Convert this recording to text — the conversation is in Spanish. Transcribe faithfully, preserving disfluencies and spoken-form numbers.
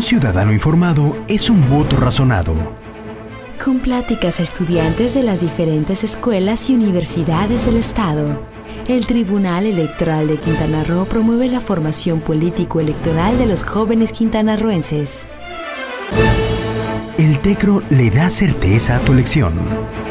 ciudadano informado es un voto razonado. Con pláticas a estudiantes de las diferentes escuelas y universidades del Estado, el Tribunal Electoral de Quintana Roo promueve la formación político-electoral de los jóvenes quintanarroenses. El TECRO le da certeza a tu elección.